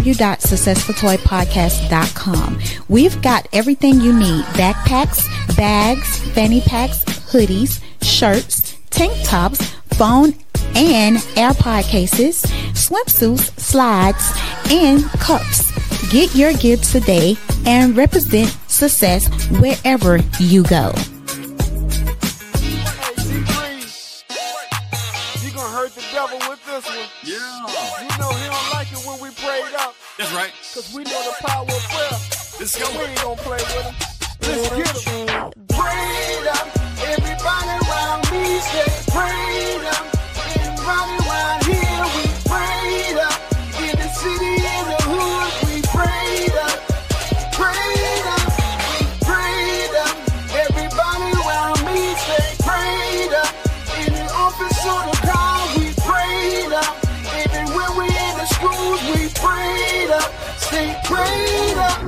www.successfultoypodcast.com. We've got everything you need: backpacks, bags, fanny packs, hoodies, shirts, tank tops, phone and AirPod cases, swimsuits, slides, and cups. Get your gifts today and represent success wherever you go. Hurt the devil with this one. Yeah. You know he don't like it when we prayed up. That's right. Cause we know the power of prayer. Let's go. We ain't gonna play with him. Let's get him. Prayed up. Everybody around me say prayed up. Everybody around here we prayed up. In the city, in the hood, we prayed up. Prayed up. We prayed up. Everybody around me say prayed up. In the office or the car. We prayed up, stay prayed up.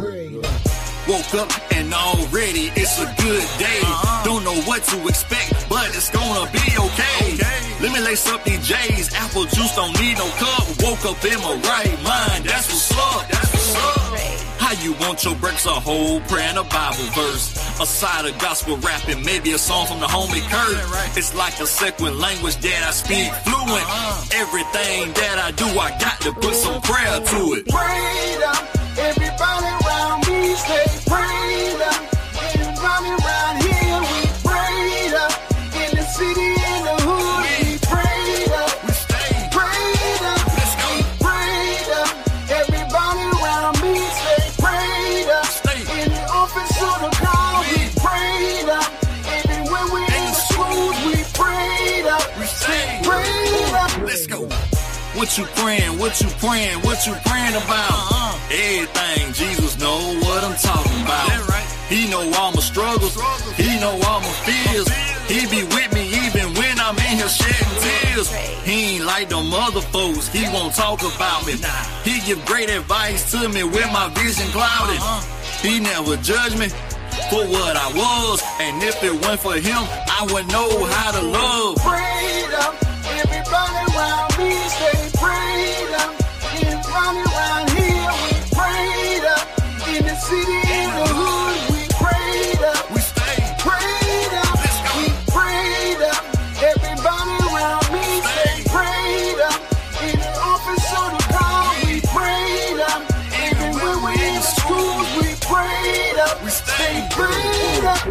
Woke up and already it's a good day. Don't know what to expect, but it's gonna be okay. Let me lace up these J's. Apple juice don't need no cup. Woke up in my right mind. That's what's up. That's what's up. How you want your breakfast? A whole prayer and a Bible verse. A side of gospel rapping, maybe a song from the homie Kurt. It's like a second language that I speak fluent. Everything that I do, I got to put some prayer to it. Prayed up, everybody around me stay prayed up. Everybody around here we prayed up. In the city, in the hood, we prayed up. We stay prayed up. Let's go. Prayed up. Everybody around me stay prayed up. Stay. In the office or the car, we prayed up. Everywhere we in the schools, we prayed up. We stay prayed up. Let's go. What you praying? What you praying? What you praying about? Everything. Jesus know what I'm talking about. Right. He know all my struggles. He know all my fears. He be with me even when I'm in here shedding tears. He ain't like them other folks. He won't talk about me. He give great advice to me when my vision clouded. He never judged me for what I was. And if it weren't for him, I wouldn't know how to love. Prayed up. Everybody around me stay prayed up. Everybody around here we prayed up. In the city, in the hood, we prayed up. We stay prayed up. Let's go. We prayed up. Everybody around me stay prayed up. In the office or the car, we prayed up. Everywhere we in the schools, we prayed up. We stay prayed up.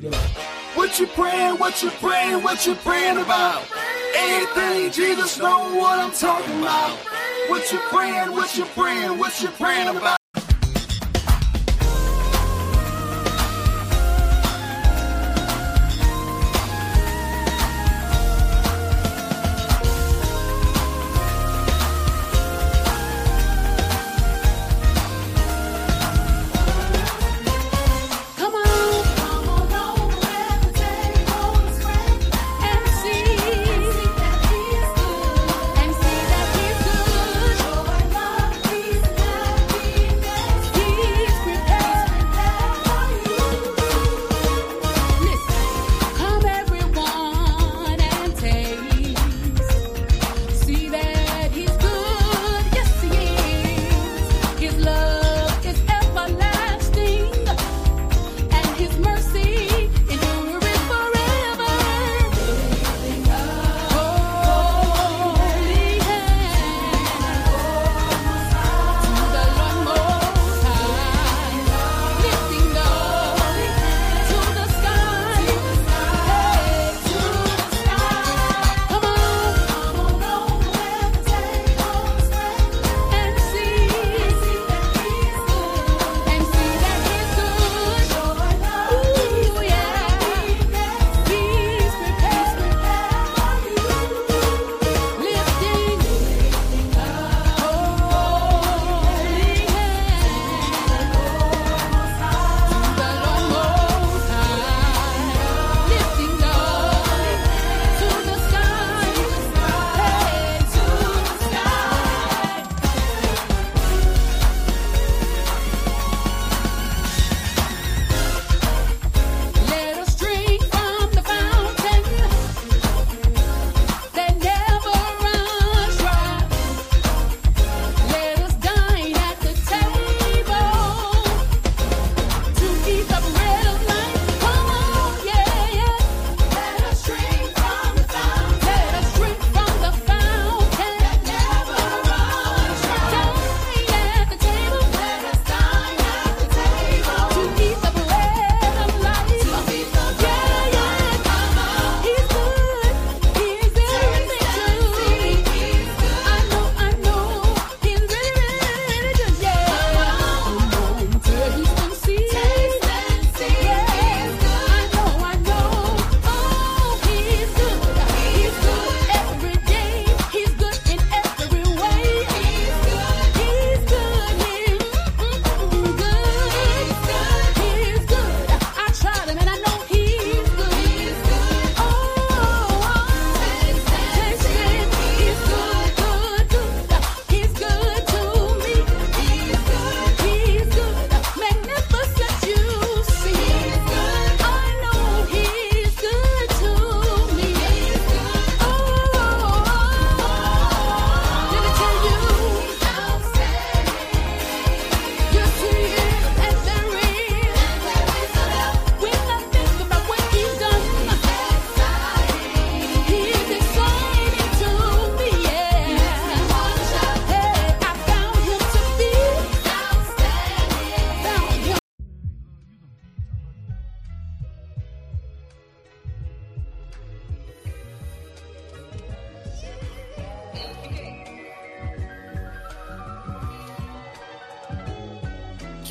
What you praying? What you praying? What you praying about? Everything, Jesus know what I'm talking about. What you praying? What you praying? What you praying about? And see that he's good.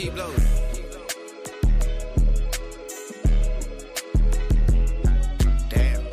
keep low. Damn.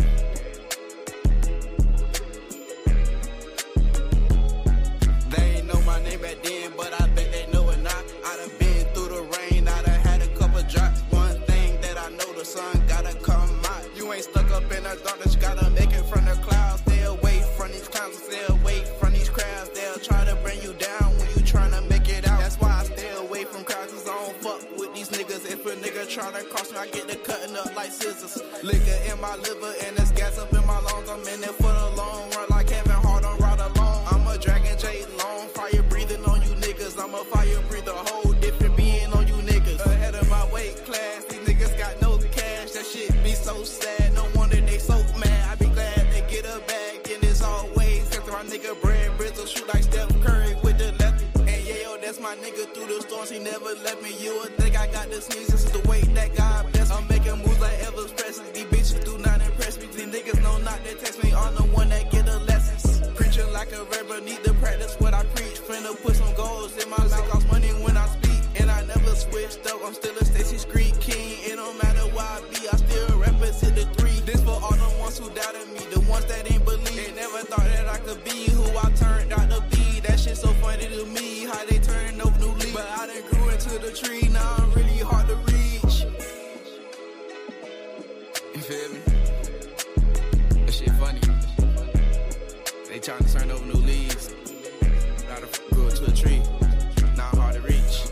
They ain't know my name back then, but I bet they know it now. I done been through the rain, I done had a couple drops. One thing that I know, the sun gotta come out. You ain't stuck up in the darkness, you gotta make it from the clouds. Stay away from these clowns, stay away from these crowds. They'll try to bring you down when you tryna make it out. That's why I stay away from crowds, cause I don't fuck with these niggas. If a nigga tryna cross me, I get the cutting up like scissors. Liquor in my liver and there's gas up in my lungs. I'm in it for the long run like Kevin Hart on Ride Along. I'm a Dragon J long, fire breathing on you niggas. I'm a fire breather, whole different being on you niggas. Ahead of my weight class, these niggas got no cash. That shit be so sad, no wonder they so mad. I be glad they get a bag, and it's always cause my nigga Brad Brizzle shoot like Steph Curry with the lefty. And yeah, yo, that's my nigga through the storms, he never left me. You would think I got the sneeze, this is the way that God bless me. I'm making moves like Elvis Presley, these bitches do not impress me. These niggas know not to text me, I'm the one that get the lessons. Preaching like a rebel, need to practice what I preach. Finna put some goals in my life, cost money when I speak. And I never switched up, I'm still a Stacey Street king. It don't matter where I be, I still represent the three. This for all the ones who doubted me, the ones that ain't believe. They never thought that I could be who I turned out to be. That shit so funny to me, how they turn over new leaves. But I done grew into the tree, now I'm really hard to reach. You feel me? That shit funny. They trying to turn over new leaves. Gotta grow into a tree, now I'm hard to reach.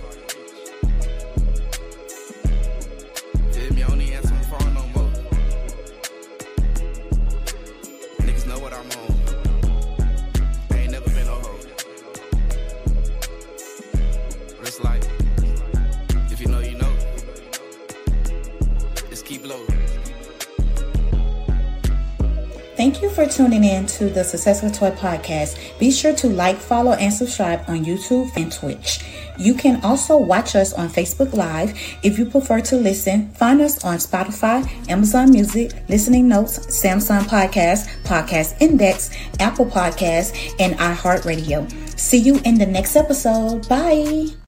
Feel me? I don't even answer my phone no more. Niggas know what I'm on. I ain't never been no hoe. But it's like, if you know, you know. Just keep low. Thank you for tuning in to the Successful Toy Podcast. Be sure to like, follow, and subscribe on YouTube and Twitch. You can also watch us on Facebook Live. If you prefer to listen, find us on Spotify, Amazon Music, Listening Notes, Samsung Podcast, Podcast Index, Apple Podcasts, and iHeartRadio. See you in the next episode. Bye.